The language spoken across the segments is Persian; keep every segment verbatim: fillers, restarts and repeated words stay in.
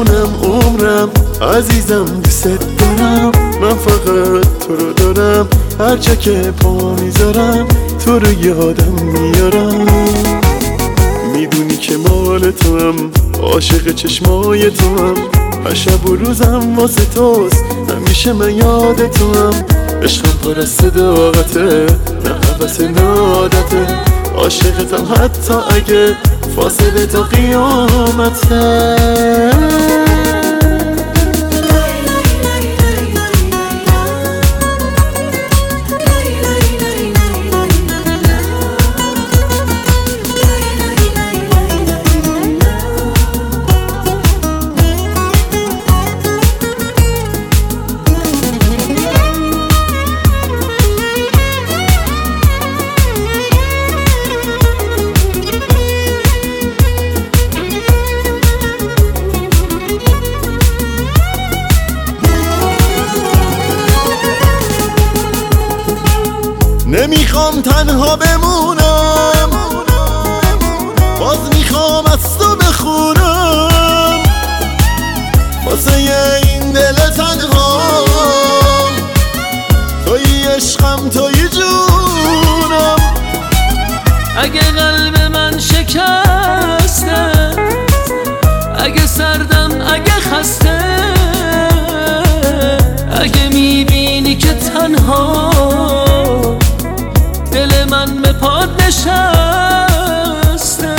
جونم عمرم عزیزم دوست دارم، من فقط تو رو دارم، هر جا که پا میذارم تو رو یادم میارم. میدونی که مال تو هم، عاشق چشمای تو هم، هر شب و روزم واسه توست، همیشه من یاد تو هم. عشقم پر از صداقته، نه حوث نه عادته، عاشقتم حتی اگه فاصله تا قیامته. نمیخوام تنها بمونم، باز میخوام از تو بخونم، واسه این دل تنها توی عشقم توی جونم. اگه قلب من شکسته، اگه سردم، اگه خسته، اگه میبینی که تنها دل من به پاد نشسته،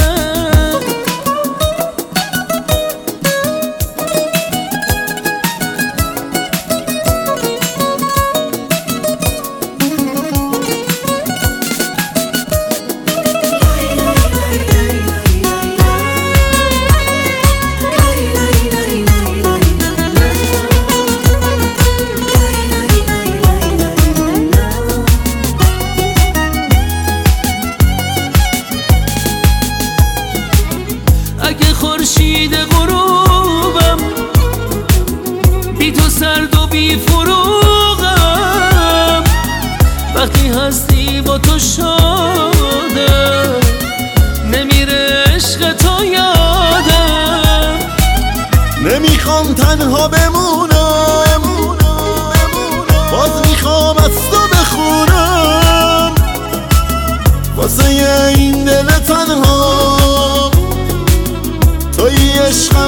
اگه خورشید غروبم بی تو سرد و بی فروغم، وقتی هستی با تو شادم، نمیره عشق تو یادم. نمیخوام تنها بمونم، باز میخوام از تو بخونم، واسه این دل تنها توی عشقم